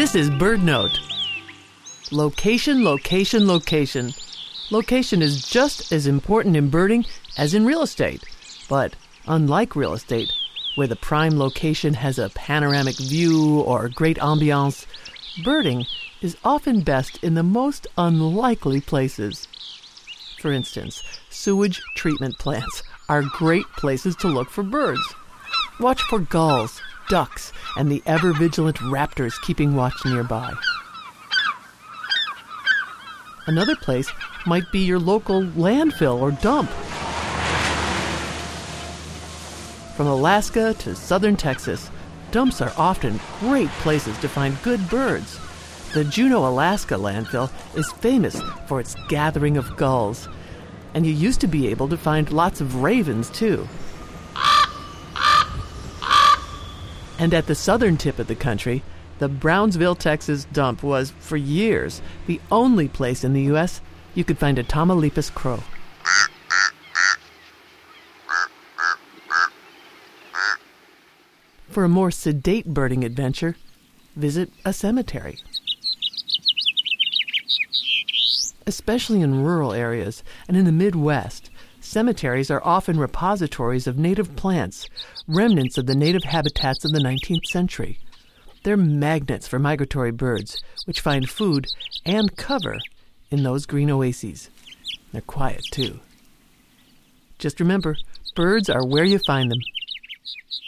This is BirdNote. Location, location, location. Location is just as important in birding as in real estate. But unlike real estate, where the prime location has a panoramic view or great ambiance, birding is often best in the most unlikely places. For instance, sewage treatment plants are great places to look for birds. Watch for gulls, ducks, and the ever-vigilant raptors keeping watch nearby. Another place might be your local landfill or dump. From Alaska to southern Texas, dumps are often great places to find good birds. The Juneau, Alaska landfill is famous for its gathering of gulls, and you used to be able to find lots of ravens too. And at the southern tip of the country, the Brownsville, Texas dump was, for years, the only place in the U.S. you could find a Tamaulipas crow. For a more sedate birding adventure, visit a cemetery. Especially in rural areas and in the Midwest, cemeteries are often repositories of native plants, remnants of the native habitats of the 19th century. They're magnets for migratory birds, which find food and cover in those green oases. They're quiet, too. Just remember, birds are where you find them.